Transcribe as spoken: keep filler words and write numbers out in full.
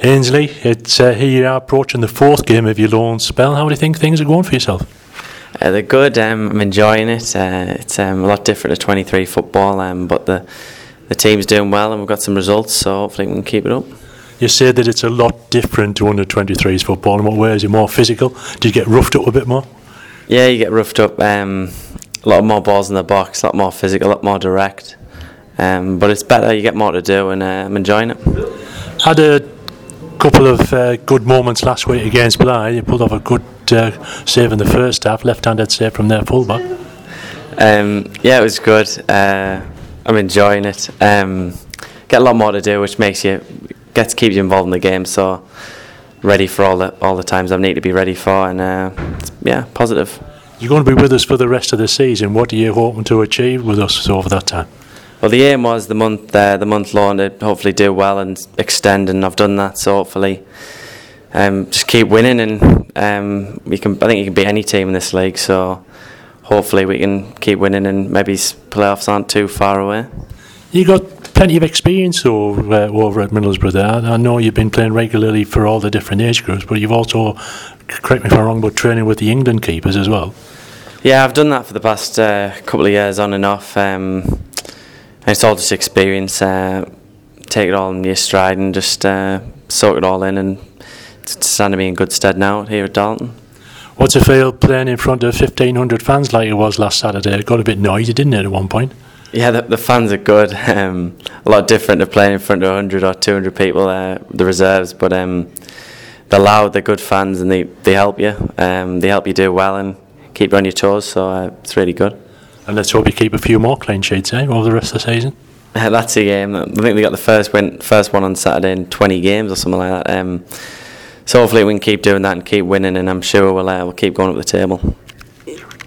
Ainsley, it's uh, here you are approaching the fourth game of your loan spell. How do you think things are going for yourself? Uh, they're good. Um, I'm enjoying it. Uh, it's um, a lot different to twenty-three football, um, but the the team's doing well and we've got some results, so hopefully we can keep it up. You said that it's a lot different to under twenty-threes football. In what way? Is it more physical? Do you get roughed up a bit more? Yeah, you get roughed up. Um, a lot more balls in the box, a lot more physical, a lot more direct. Um, but it's better. You get more to do, and uh, I'm enjoying it. Had a couple of uh, good moments last week against Blyth. You pulled off a good uh, save in the first half, left-handed save from their fullback. Um, yeah, it was good. Uh, I'm enjoying it. Um, get a lot more to do, which makes you gets keeps you involved in the game. So ready for all the all the times I need to be ready for, and uh, yeah, positive. You're going to be with us for the rest of the season. What are you hoping to achieve with us over that time? Well, the aim was the month uh, the month loan to hopefully do well and extend, and I've done that. So hopefully, um, just keep winning, and um, we can. I think you can beat any team in this league. So hopefully we can keep winning, and maybe playoffs aren't too far away. You got plenty of experience over, uh, over at Middlesbrough there. I know you've been playing regularly for all the different age groups, but you've also, correct me if I'm wrong, but training with the England keepers as well. Yeah, I've done that for the past uh, couple of years on and off. Um, it's all just experience. Uh, take it all in your stride and just uh, soak it all in, and it's standing me in good stead now here at Darlington. What's it feel playing in front of fifteen hundred fans like it was last Saturday? It got a bit noisy, didn't it, at one point? Yeah, the, the fans are good. Um, a lot different to playing in front of one hundred or two hundred people, uh, the reserves, but um, they're loud, they're good fans, and they, they help you. Um, they help you do well and keep you on your toes, so uh, it's really good. And let's hope you keep a few more clean sheets eh, over the rest of the season. Uh, that's the game. I think they got the first win, first one on Saturday in twenty games or something like that. Um, so hopefully we can keep doing that and keep winning, and I'm sure we'll, uh, we'll keep going up the table.